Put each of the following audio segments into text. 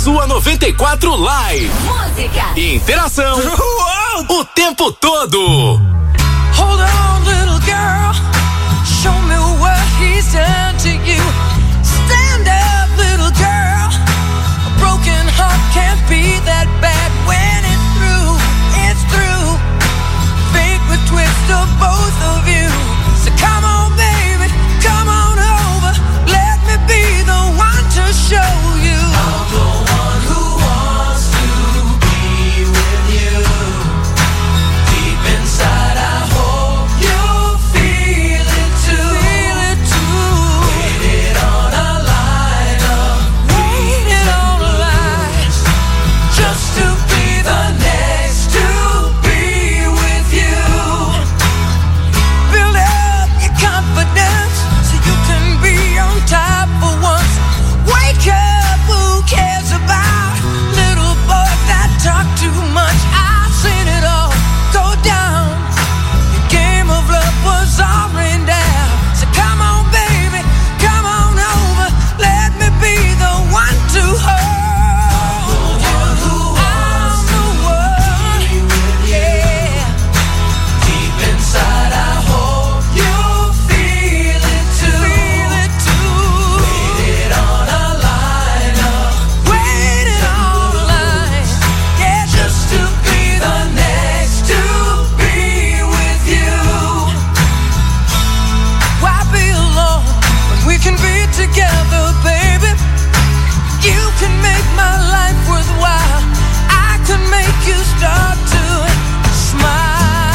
sua 94 Live. Música e interação o tempo todo. Hold on, little girl. Show me what he's done to you. Stand up, little girl. A broken heart can't be that bad when it's through. It's through. Fate would twist of both of you. So come on, baby, come on over. Let me be the one to show you. I'm the one who wants to be with you. Deep inside, I hope you feel it too. Feel it too. Waited on a line of waited on a line just to be the next to be with you. Build up your confidence so you can be on top for once. Wake up, who cares about little boys that talk too much? I've seen it all go down. The game of love was all rained down. So come on, baby, come on over. Let me be the one to hold you. I'm the one, yeah. Deep inside, I hope you feel it too. Feel it too. Waited on a line of waited on a line, yeah, just to be the next to be with you. Why be alone when we can be together, baby? You can make my life worthwhile. I can make you start to smile.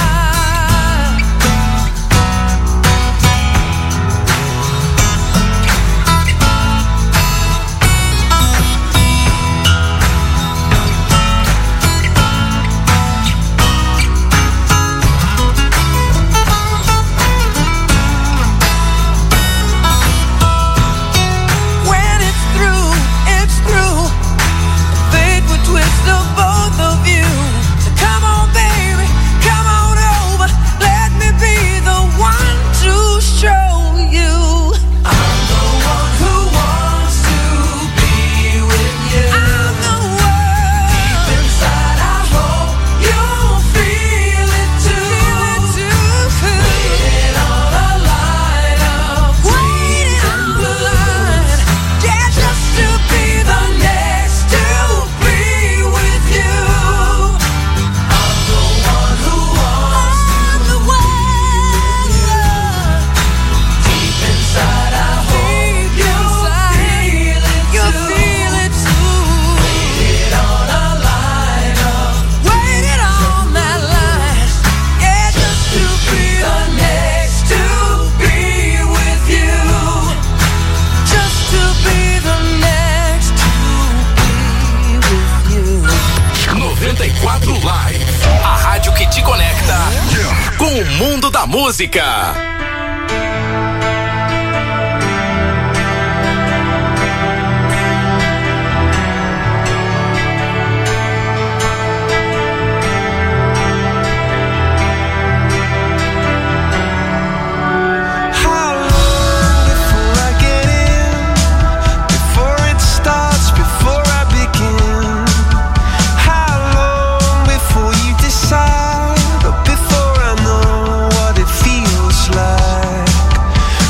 When it's through, it's through. Fate would twist of both of you. So come on, baby, come on over. Let me be the one to show you. I'm the one who wants to be with you. I'm the one. Deep inside, I hope you feel it too. Feel it too. Waiting on a line of waiting on the line, yeah, just to be the next to be with you. I'm the one who wants to be with you. Deep inside, I hope you feel it too. Feel it too. Waited on a line of waited on that line, yeah, just to be the next to be with you. Just to be the next to be with you. 94 Live. A rádio que te conecta com o mundo da música. How long before I get in? Before it starts, before I begin? How long before you decide? Or before I know what it feels like?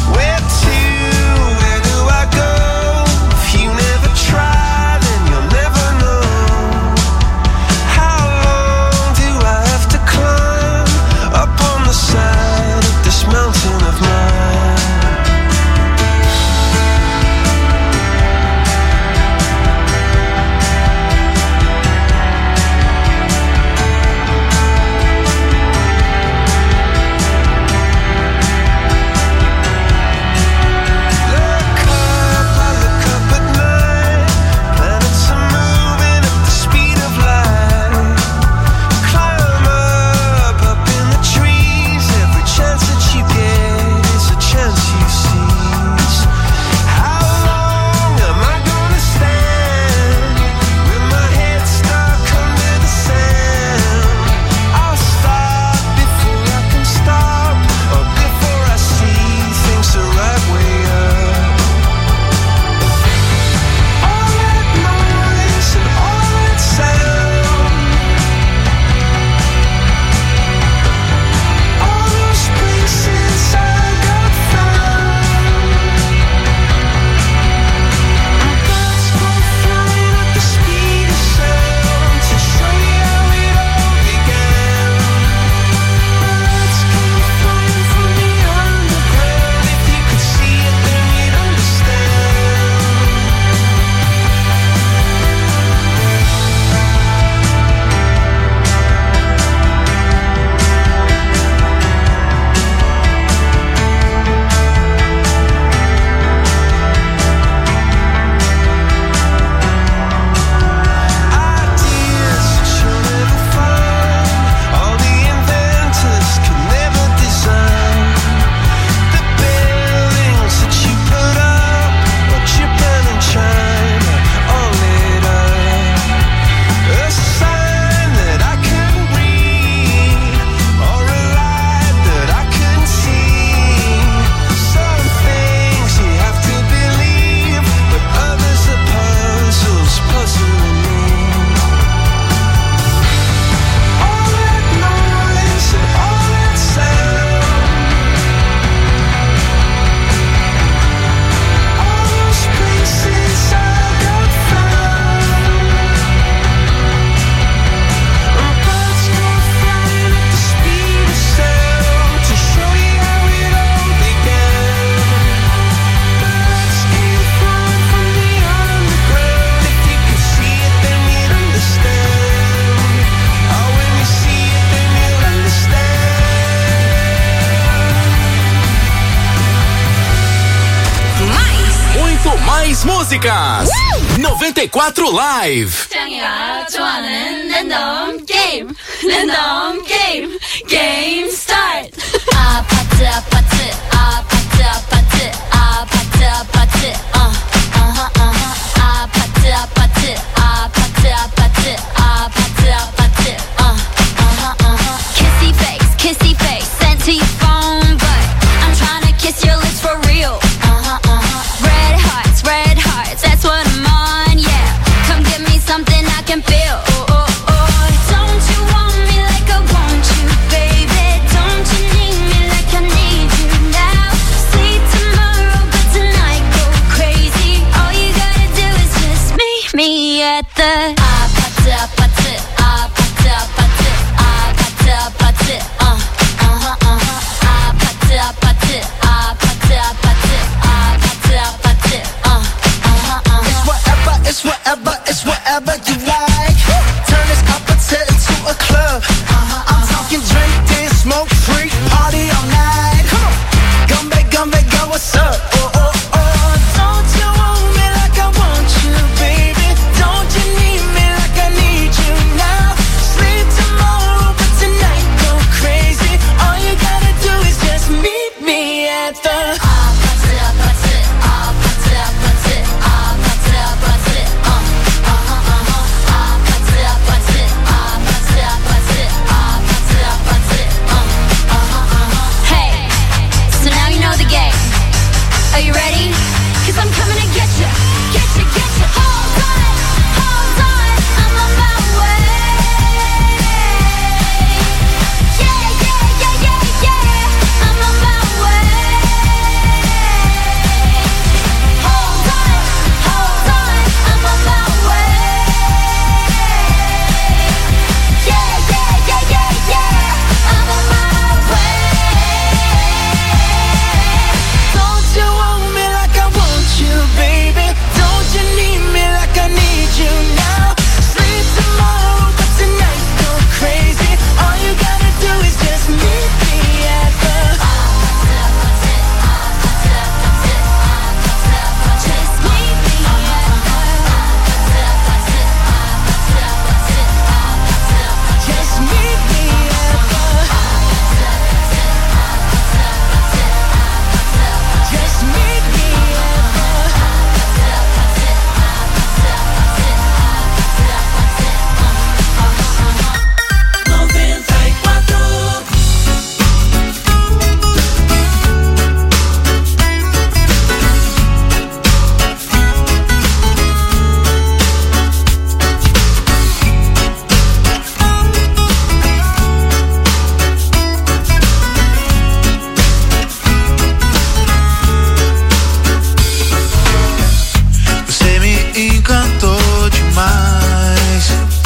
muito mais músicas. 94 Live. 짱이가 좋아하는 랜덤 게임. 랜덤 게임. 게임 스타트. 아파트 아파트 아파트 아파트 아파트 아파트 아파트 아파트 아파트 아파트 아파트 아파트 Kissy face sent to your phone, but I'm trying to kiss your lips for real. Red hearts, that's what I'm on, yeah. Come give me something I can feel. Don't you want me like I want you, baby? Don't you need me like I need you now? Sleep tomorrow, but tonight go crazy. All you gotta do is just meet me at the 아파트 아파트 아파트 아파트 아파트 아파트 아파트 아파트 아파트 아파트 아파트 It's whatever you like. Turn this opposite into a club. I'm talking drink, dance, smoke, freak, party all night. Come back, go, what's up? Don't you want me like I want you, baby? Don't you need me like I need you now? Sleep tomorrow, but tonight go crazy. All you gotta do is just meet me at the Are you ready? 'Cause I'm coming to get you. Hold on, I'm on my way. Yeah, I'm on my way. Hold on, I'm on my way. Yeah, I'm on my way. Don't you want me like I want you, baby? Don't you need me like I need you now? Sleep tomorrow, but tonight go crazy. All you gotta do is just meet me at the Just meet me just meet me at the just meet me Você me encantou demais.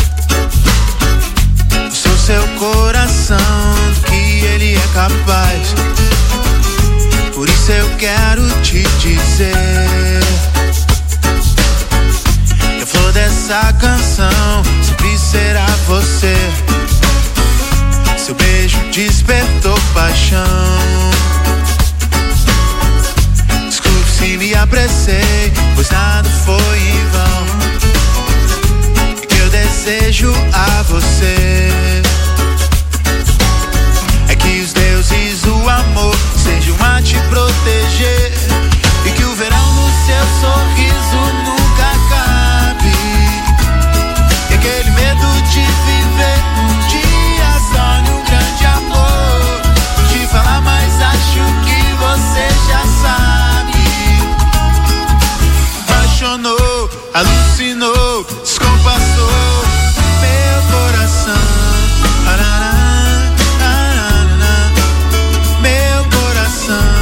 Sou seu coração, do que ele é capaz. Por isso eu quero te dizer que a flor dessa canção sempre será você. Seu beijo despertou paixão. Desculpe se me apressei, pois nada foi em vão. O que eu desejo a você é que os deuses, o amor, sejam a te proteger. E que o verão no seu sorriso nunca acabe. E aquele medo de viver um dia só num grande amor. Te falar, mas acho que você já sabe. Apaixonou, alucinou, descompassou meu coração. Meu coração.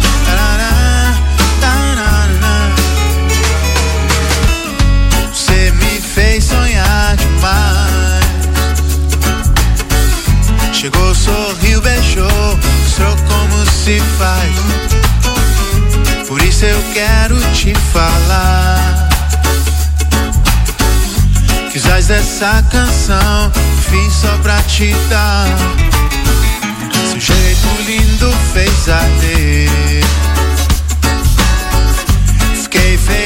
Você me fez sonhar demais. Chegou, sorriu, beijou, mostrou como se faz. Por isso eu quero te falar que usais dessa canção, fim só pra te dar. Seu jeito lindo fez arder. Fiquei feliz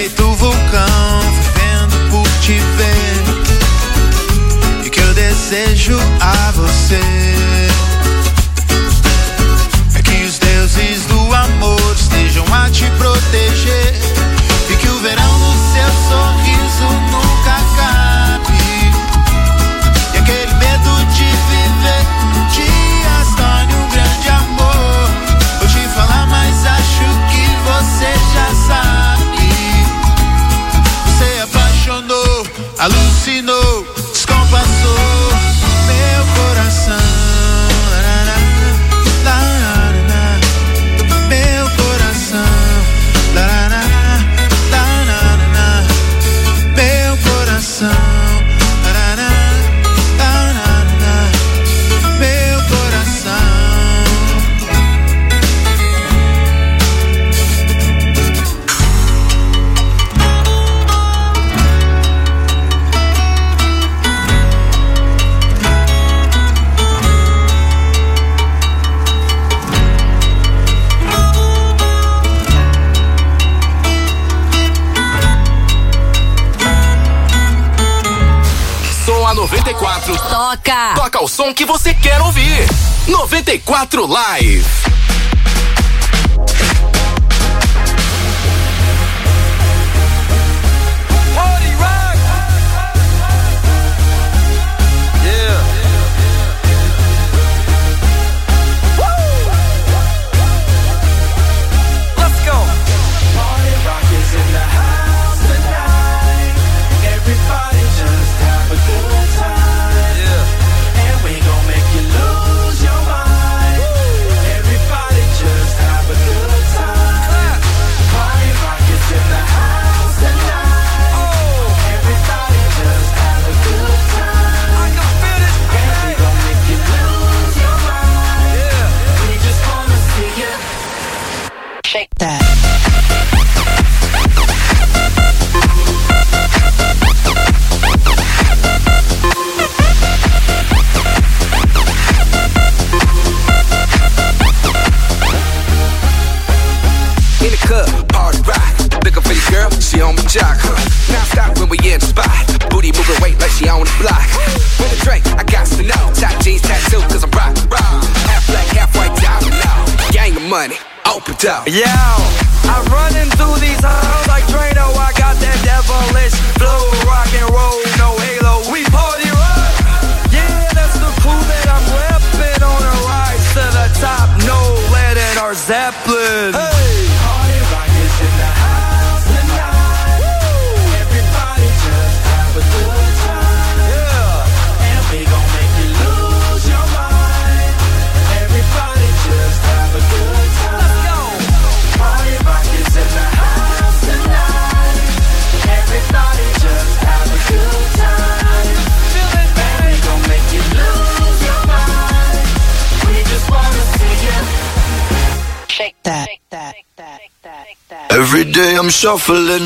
94. Toca! Toca o som que você quer ouvir. 94 Live. Shake that. In the club, party rock. Looking for the girl, she on my jock. Now stop when we in the spot. Booty moving weight like she on the block. With a drink, I got to know. Top jeans tattoo, cause I'm rock. Half black, half white, diamond now. Gang of money. Open up. Yo, I'm running through these halls like Drano. I got that devilish flow, rock and roll, no halo. We party rock. Yeah, that's the crew that I'm repping on a rise to the top. No lead in our Zeppelin. Hey, party rock is in the house tonight. Woo. Everybody just have a good time. Yeah, and we gon' make you lose your mind. Everybody just have a good time. Party rock is in the house tonight. Everybody just have a good time. Feel it, baby. We gon' make you lose your mind. We just wanna see you Shake that. Every day I'm shuffling.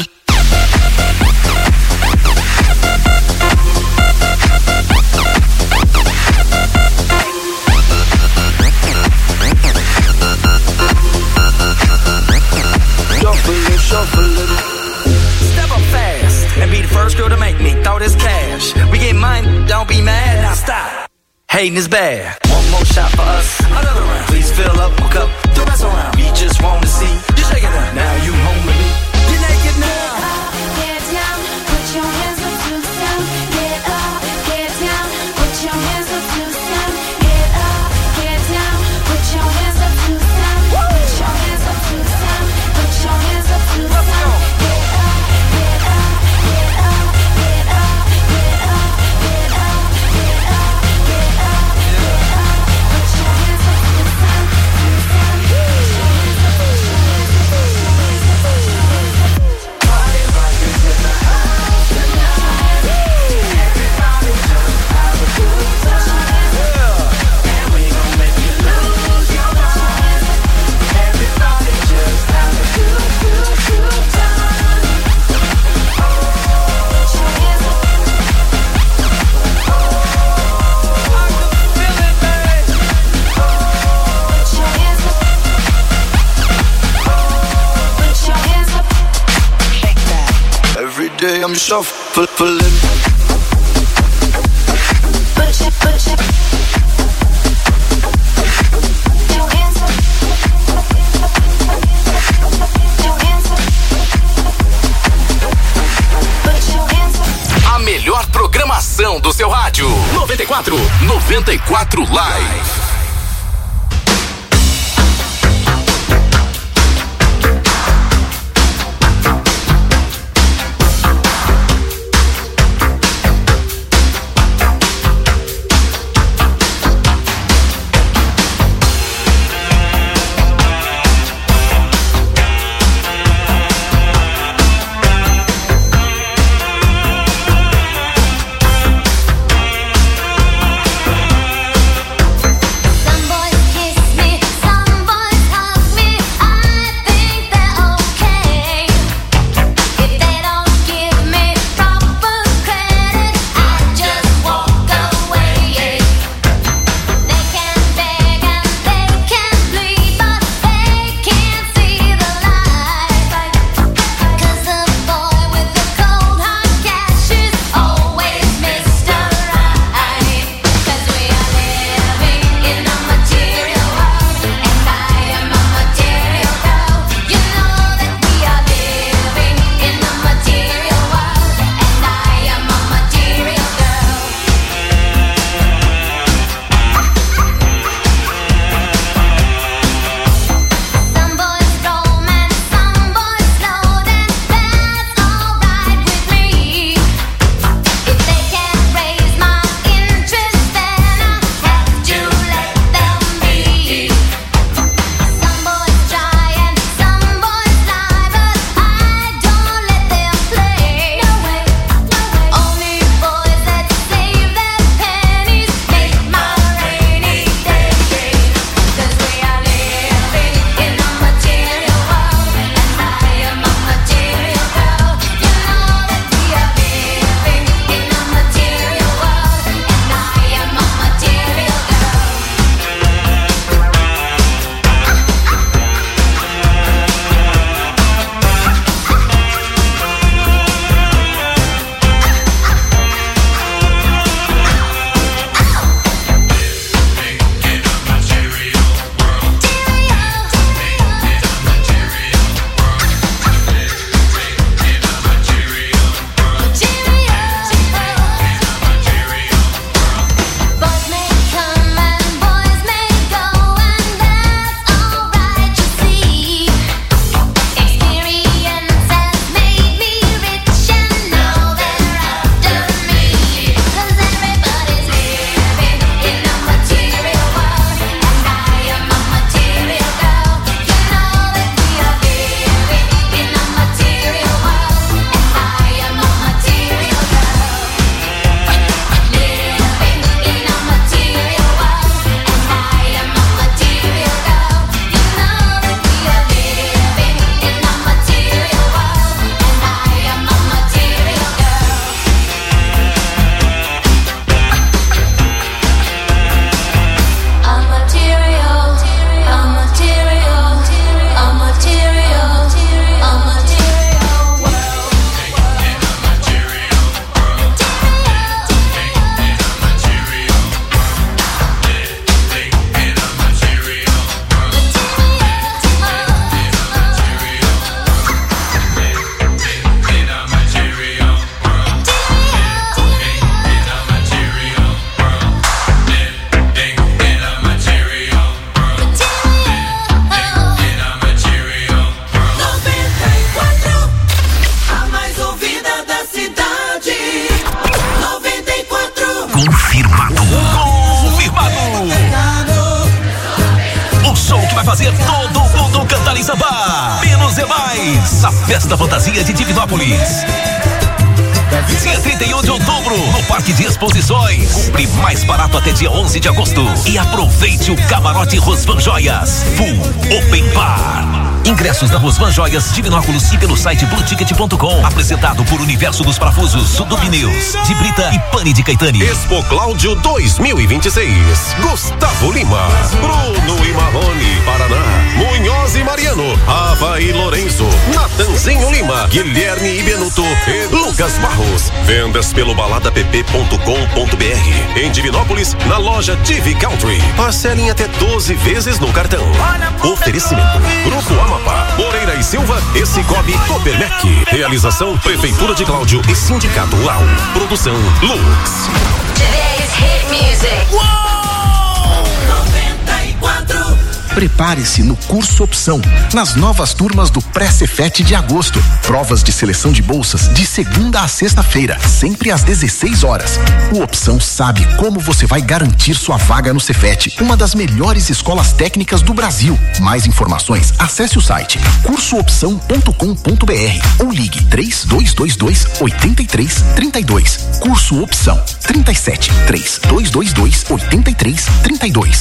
Shuffling. Step up fast and be the first girl to make me throw this cash. We get money, don't be mad, now stop. Hating is bad. One more shot for us, another round. Please fill up my cup, don't mess around. We just want to see you shaking it. Now you home with me. You're naked now. Get down, put your hands up to the sun. Get up, get down, put your hands up to the sun. Get up, get down, put your hands up to the sun. Put your hands up to the sun. Put your hands up to the sun. Get up, get up, get up, get up, get up, get up, get up, get up, get up. Put your hands up to the sun, to the sun. Party rock is in the house tonight. Everybody just have a good time. Yeah, and we gon' make you lose your mind. Everybody just have a good time. Put your hands up. I can feel it, baby. Put your hands up. Put your hands up. Shake that. Every day I'm shuffling. Put your hands up. Your hands up. Put your hands up. A melhor programação do seu rádio. 94 Live. Vale Samba. Menos é mais. A festa fantasia de Divinópolis. Dia 31 de outubro, no Parque de Exposições. Compre mais barato até dia 11 de agosto. E aproveite o camarote Rosvan Joias Full Open Bar. Ingressos da Rosvan Joias Divinópolis e pelo site blueticket.com. Apresentado por Universo dos Parafusos, do Pneus, de Brita e Pane de Caetani. Expo Cláudio 2026. Gustavo Lima, Bruno e Marrone, Paraná, Munhoz e Mariano, Ava e Lourenço, Natanzinho Lima, Guilherme e Benuto e Lucas Barros. Vendas pelo baladapp.com.br. Em Divinópolis, na loja Divi Country. Parcelem até 12 vezes no cartão. Oferecimento: Grupo Amapá, Moreira e Silva e Cicobi Copermec. Realização: Prefeitura de Cláudio e Sindicato UAU. Produção: Lux. Today's hit music. Uou! 94. Prepare-se no curso Opção, nas novas turmas do Pré-Cefet de agosto. Provas de seleção de bolsas de segunda a sexta-feira, sempre às 16 horas. O Opção sabe como você vai garantir sua vaga no Cefet, uma das melhores escolas técnicas do Brasil. Mais informações, acesse o site cursoopção.com.br ou ligue 3222-8332. Curso Opção 37-3222-8332.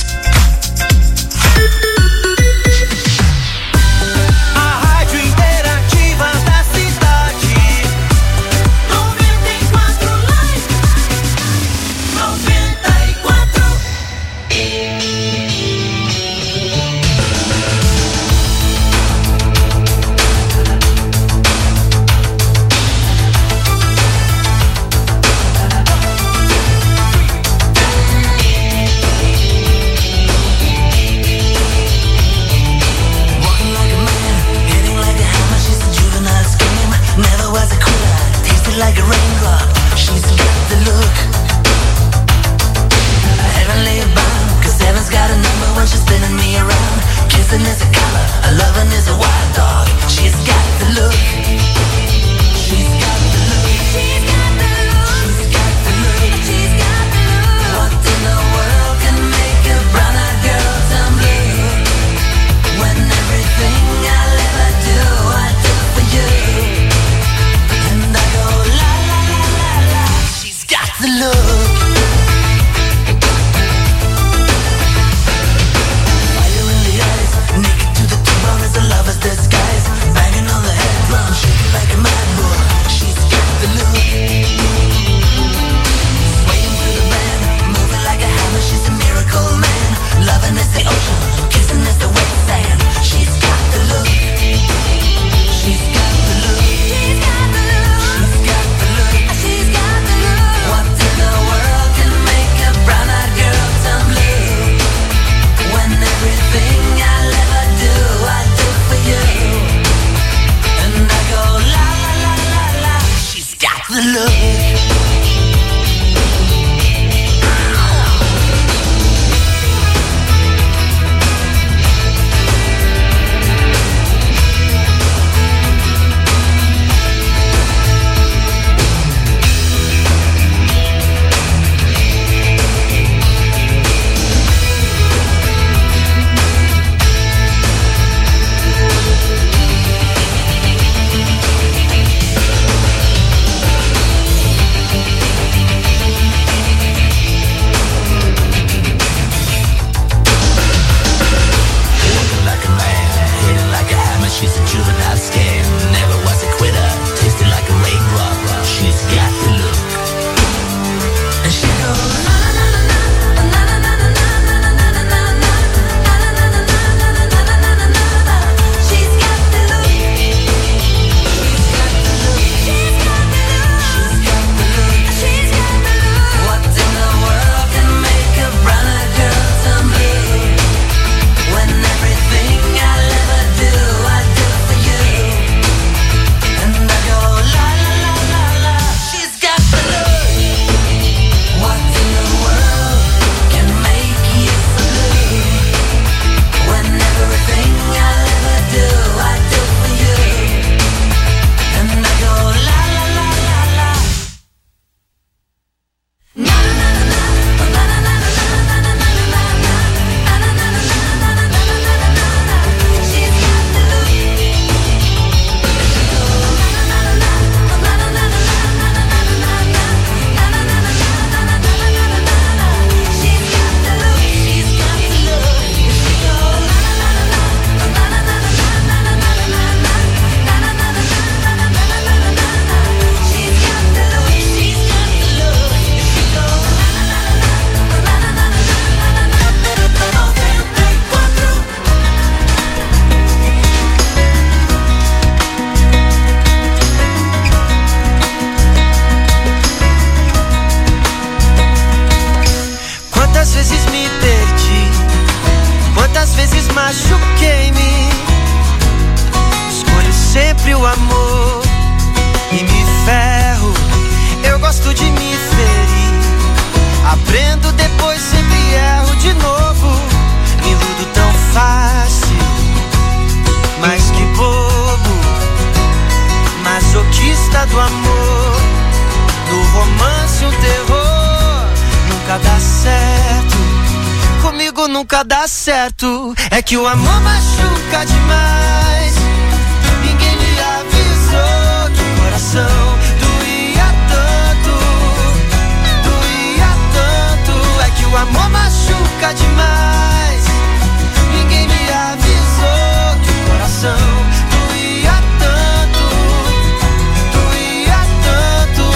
amor e me ferro. Eu gosto de me ferir, aprendo, depois sempre erro de novo. Me iludo tão fácil, mas que bobo. Masoquista do amor, no romance um terror. Nunca dá certo, comigo nunca dá certo. É que o amor machuca demais. Ninguém me avisou que o coração doía tanto, doía tanto. É que o amor machuca demais. Ninguém me avisou que o coração doía tanto, doía tanto.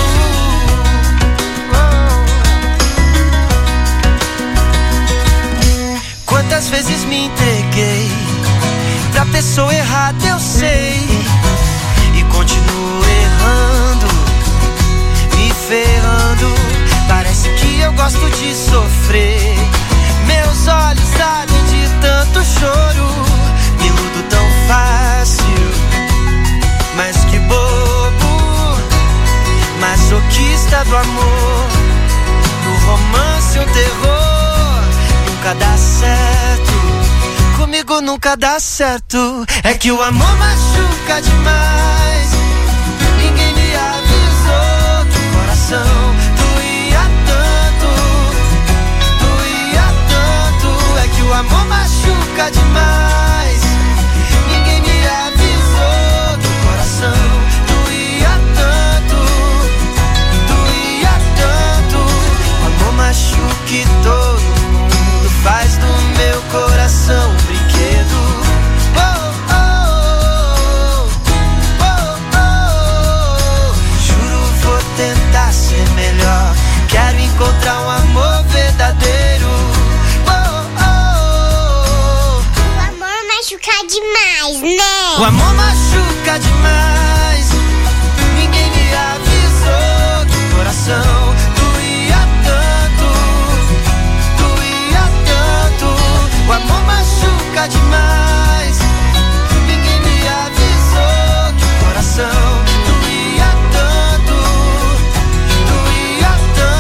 Quantas vezes me entreguei pra pessoa errada, eu sei, e continuo errando, me ferrando. Parece que eu gosto de sofrer. Meus olhos ardem de tanto choro. Me iludo tão fácil, mas que bobo. Masoquista do amor, no romance um terror. Nunca dá certo, comigo nunca dá certo. É que o amor machuca demais. Ninguém me avisou que o coração doía tanto, doía tanto. É que o amor machuca demais. Ninguém me avisou que o coração doía tanto, doía tanto. O amor machuca e todo mundo faz do meu coração um brinquedo. Oh, oh, oh, oh, oh. Juro, vou tentar ser melhor. Quero encontrar um amor verdadeiro. Oh, oh, oh. O amor machuca demais, né? O amor machuca demais. Ninguém me avisou que o coração doía tanto, doía tanto. O amor machuca demais. Ninguém me avisou que o coração doía tanto, doía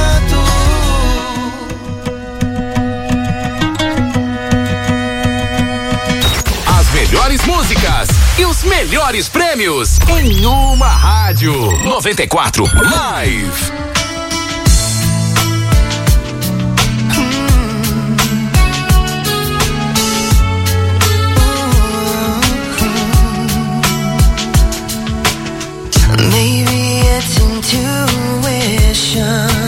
tanto. As melhores músicas e os melhores prêmios em uma rádio. 94 Live. Maybe it's intuition,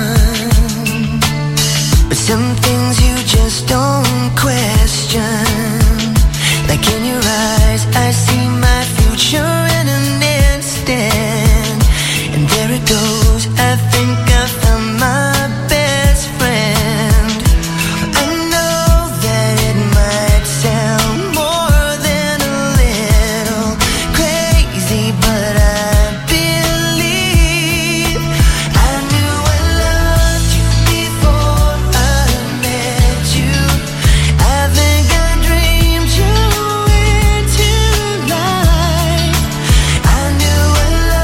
but some things you just don't question. Like in your eyes, I see my future in an instant. And there it goes, I think I found my best friend. I know that it might sound more than a little crazy, but I believe. I knew I loved you before I met you. I think I dreamed you into life. I knew I loved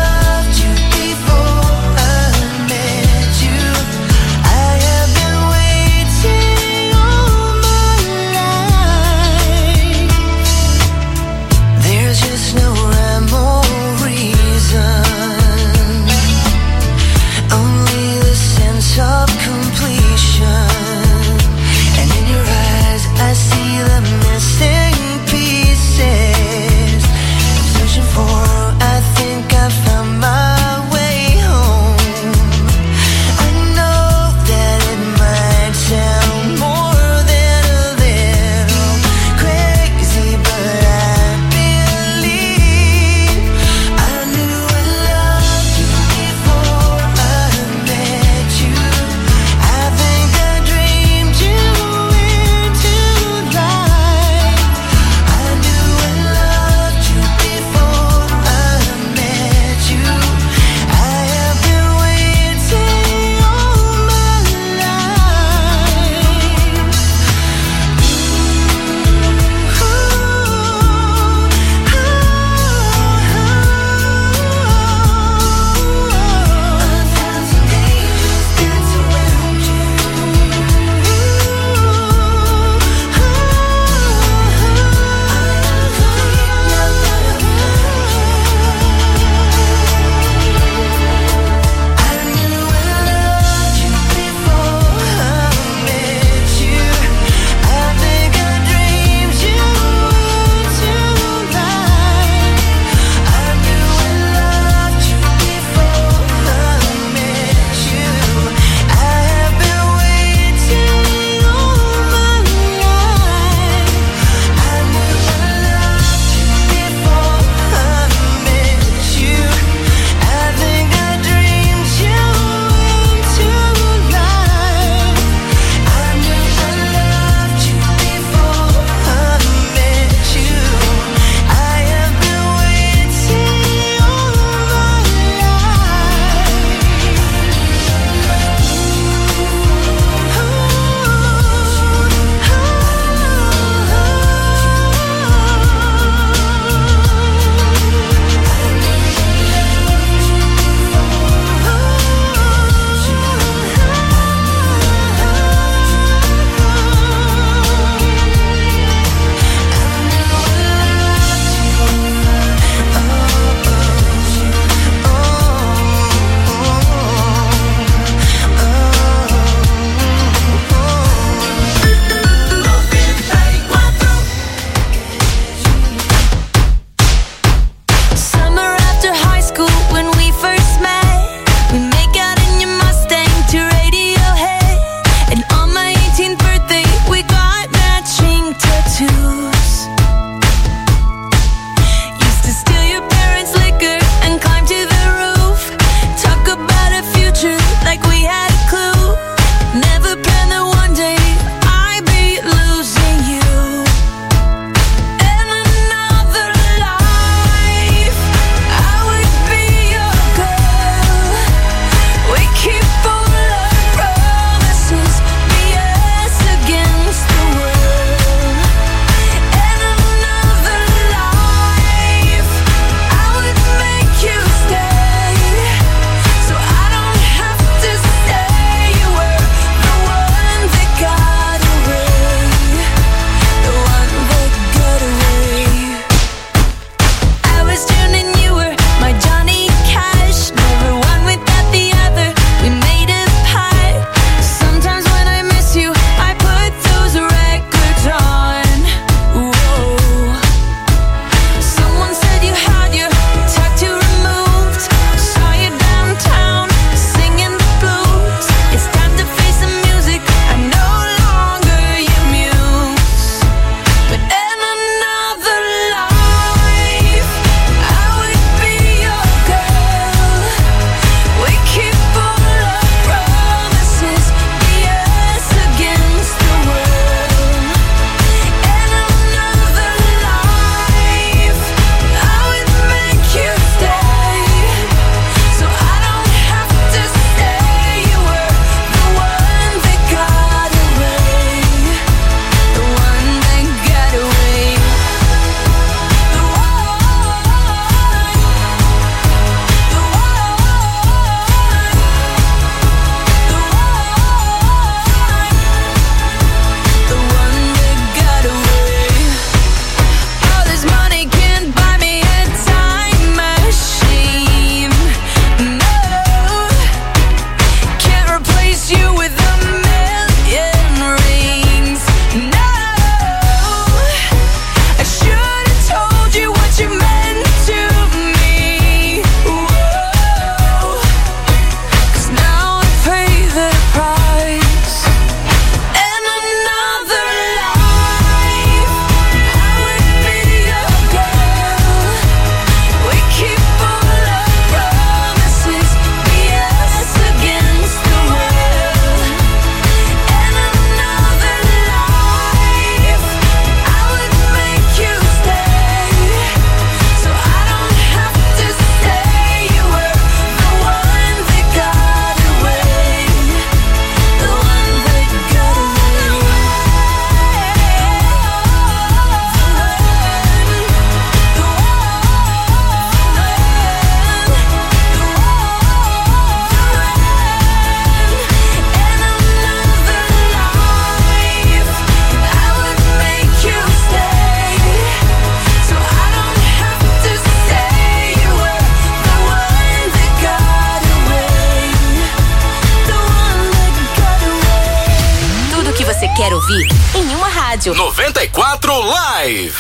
ouvir em uma rádio. 94 Live.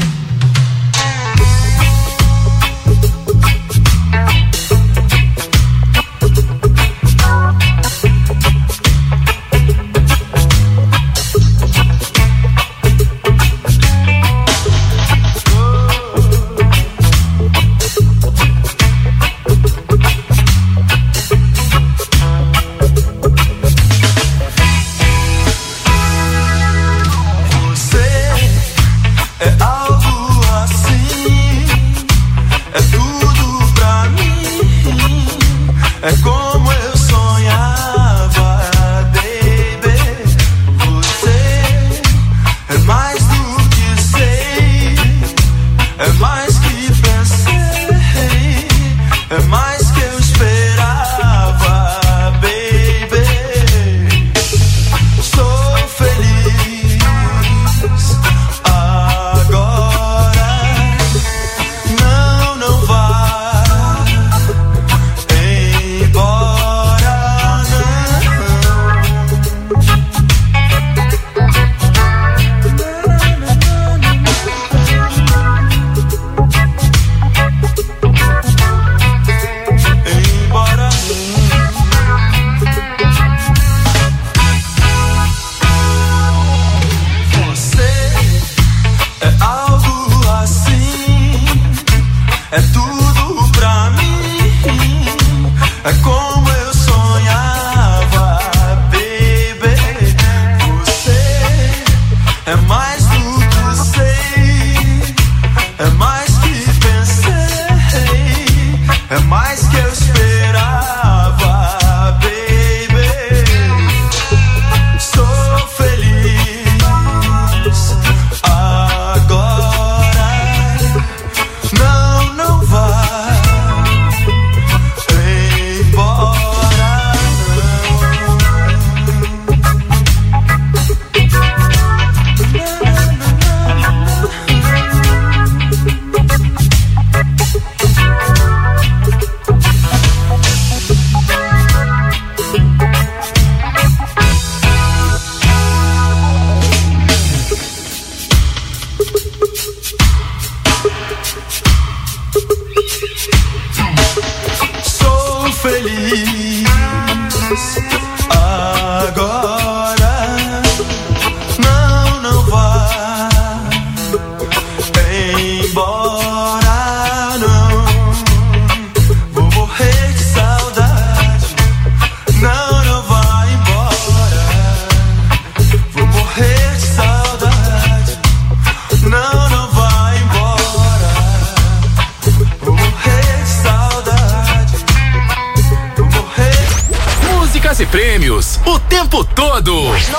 E prêmios o tempo todo.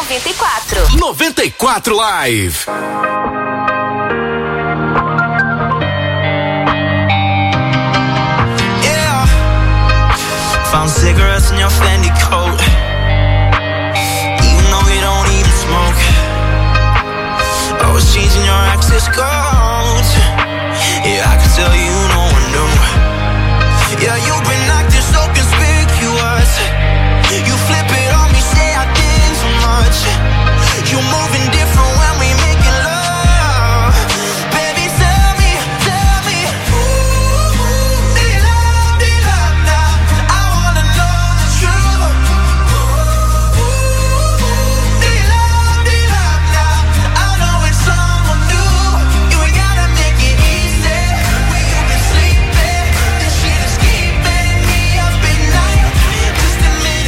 94 Live. Yeah. Found cigarettes in your Fendi coat. Even though you don't even smoke. I was changing your access codes. Yeah, I can tell you no one knew. Yeah, you've been acting so conspicuous. You flip it on me, say I did too much. You moving different when we making love. Baby, tell me, ooh, do you love now? I wanna know the truth. Ooh, do you love now? I know it's someone new. You ain't gotta make it easy. Where you been sleeping? This shit is keeping me up at night. Just admit it.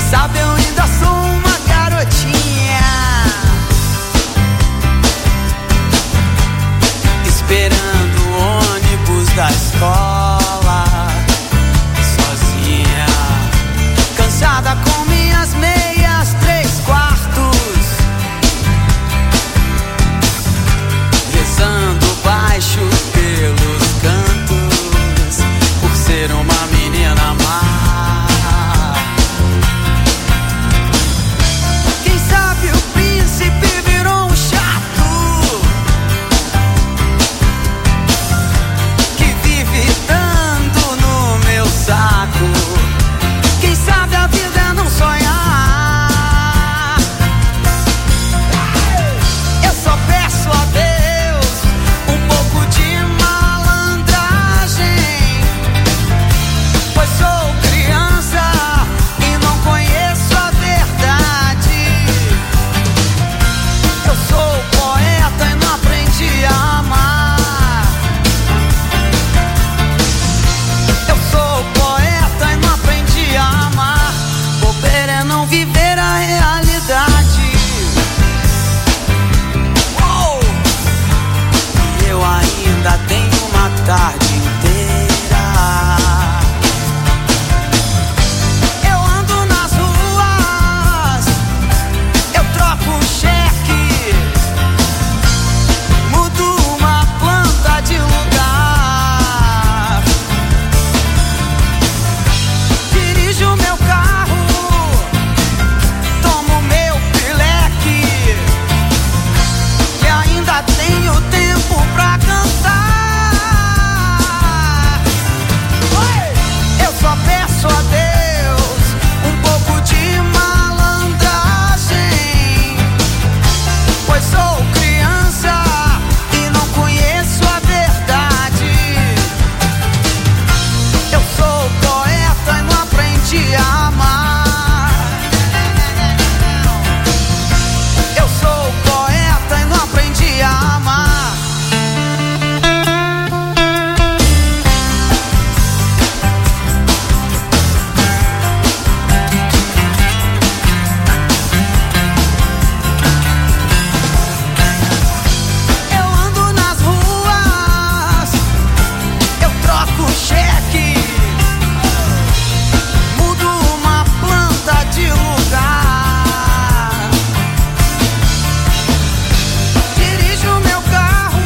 sabe eu ainda sou uma garotinha, esperando o ônibus da escola, sozinha, cansada com minhas meias 3/4, rezando baixo pelos cantos, por ser uma menina má. Quem sabe o príncipe virou um chato, que vive dando no meu saco. Quem sabe a vida é não sonhar. Eu só peço a Deus um pouco de malandragem, pois sou criança e não conheço a verdade. Eu sou poeta e não aprendi a amar. Eu sou poeta e não aprendi a amar. Bobeira é não viver a realidade. Uou! E eu ainda tenho uma tarde inteira. Eu ando nas ruas, eu troco cheque, mudo uma planta de lugar, dirijo meu carro, tomo meu pileque, e ainda tenho tempo pra cantar. Eu só peço a Deus um pouco de malandragem, pois sou criança e não conheço a verdade. Eu sou poeta e não aprendi a amar. Eu sou poeta e não aprendi a amar. Eu ando nas ruas, eu troco cheque, mudo uma planta de lugar, dirijo meu carro,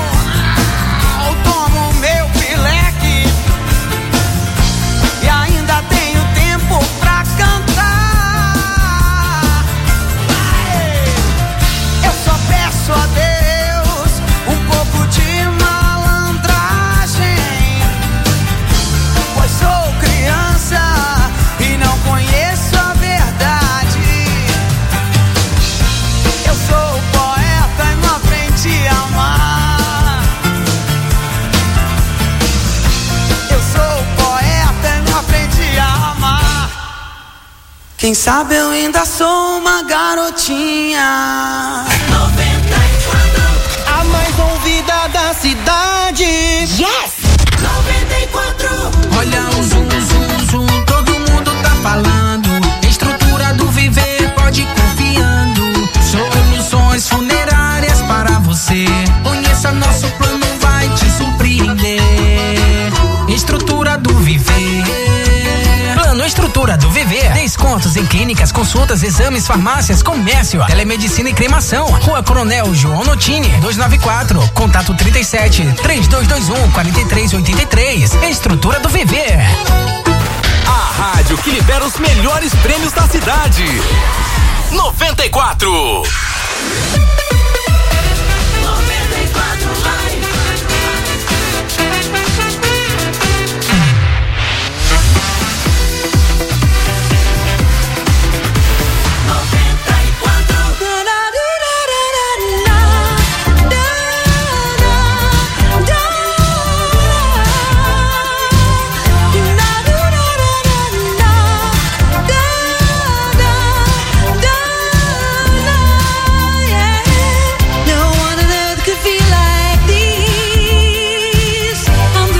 tomo meu pileque, e ainda tenho tempo pra cantar. Eu só peço a Deus um pouco de malandragem, pois sou criança e não conheço a verdade. Eu sou poeta e não aprendi a amar. Eu sou poeta e não aprendi a amar. Quem sabe eu ainda sou uma garotinha. A mais ouvida da cidade. Yes! 94. Olha o zum, zum, zum, todo mundo tá falando. Estrutura do Viver, pode ir confiando. Soluções funerárias para você. Conheça nosso plano, vai te surpreender. Estrutura do Viver. Plano Estrutura do Viver. Descontos em clínicas, consultas, exames, farmácias, comércio, telemedicina e cremação. Rua Coronel João Notini, 294. Contato 37-3221-4383. Estrutura do Viver. A rádio que libera os melhores prêmios da cidade. 94. No one on earth could feel like this. I'm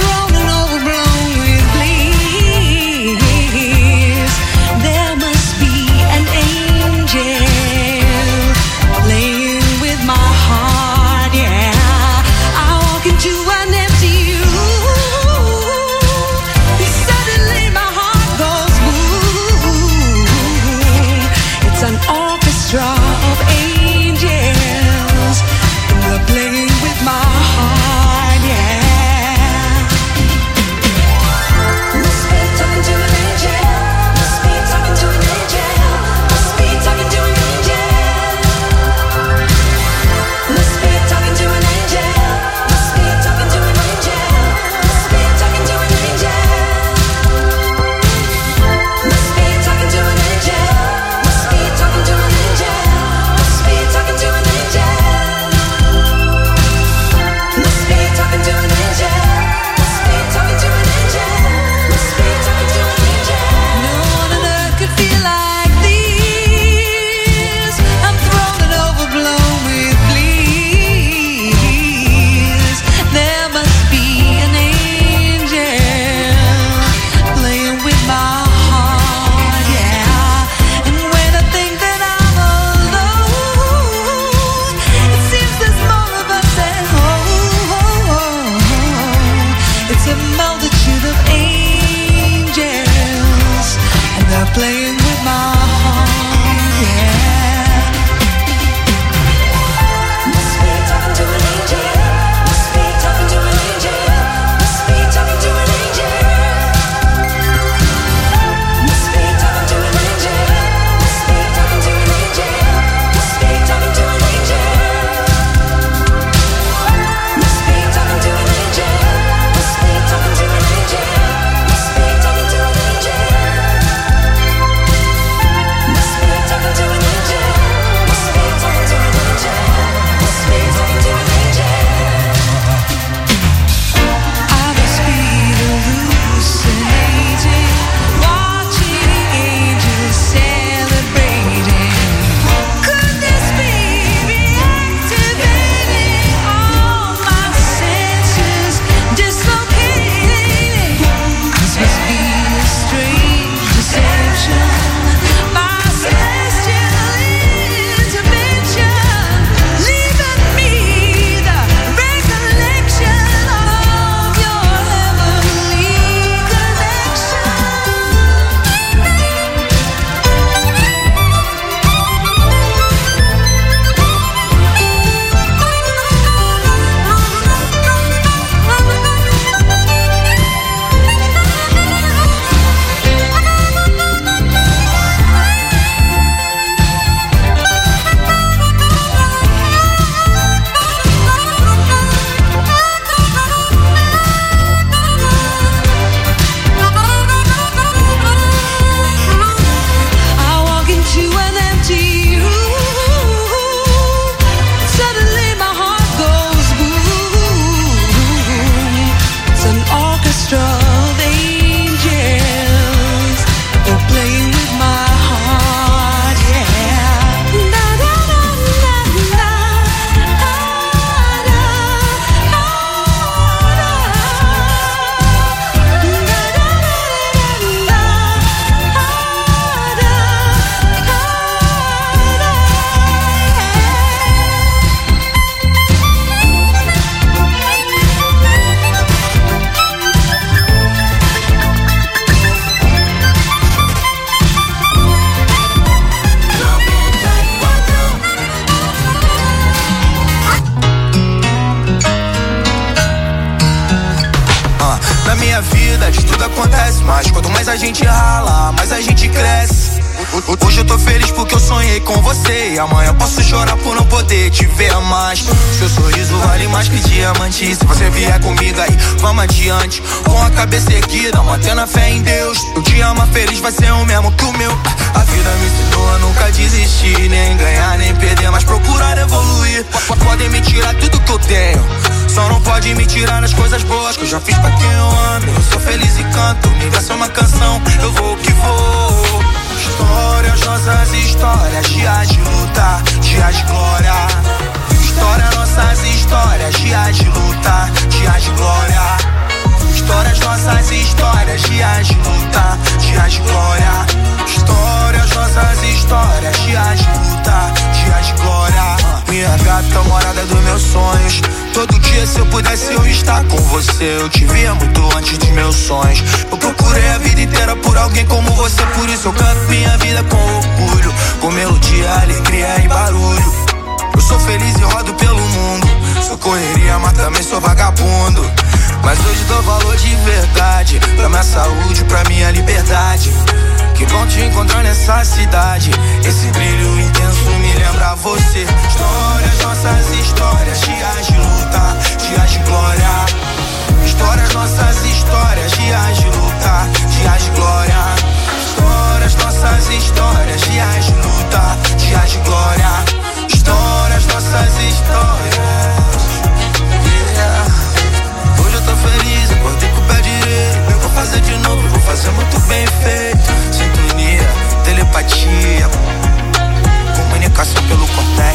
a gente rala, mas a gente cresce. Hoje eu tô feliz porque eu sonhei com você. E amanhã posso chorar por não poder te ver mais. Seu sorriso vale mais que diamante. Se você vier comigo aí, vamos adiante. Com a cabeça erguida, mantendo a fé em Deus. O dia mais feliz vai ser o mesmo que o meu. A vida me ensinou a nunca desistir, nem ganhar, nem perder, mas procurar evoluir. Podem me tirar tudo que eu tenho, só não pode me tirar as coisas boas que eu já fiz pra quem eu amo. Eu sou feliz e canto, o universo é uma canção, eu vou que vou. Histórias, nossas histórias, dias de luta, dias de glória. História, nossas histórias, dias de luta, dias de glória. Histórias, nossas histórias, dias de luta, dias de glória. Histórias, nossas histórias, dias de luta, dias de glória. Minha gata, morada dos meus sonhos. Todo dia, se eu pudesse, eu estar com você. Eu te via muito antes dos meus sonhos. Eu procurei a vida inteira por alguém como você. Por isso eu canto minha vida com orgulho, com melodia, alegria e barulho. Eu sou feliz e rodo pelo mundo. Sou correria, mas também sou vagabundo. Mas hoje dou valor de verdade pra minha saúde, pra minha liberdade. Que bom te encontrar nessa cidade. Esse brilho intenso me lembra você. Histórias, nossas histórias, dias de luta, dias de glória. Histórias, nossas histórias, dias de luta, dias de glória. Histórias, nossas histórias, dias de luta, dias de glória. Histórias, nossas histórias. Yeah. Hoje eu tô feliz, acordei com o pé direito. Eu vou fazer de novo, vou fazer muito bem feito. Sintonia, telepatia, comunicação pelo cortex.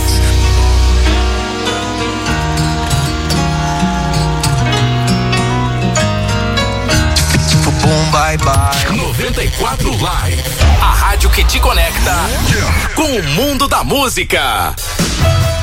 Tipo boom, bye bye. 94 Live, a rádio que te conecta com o mundo da música.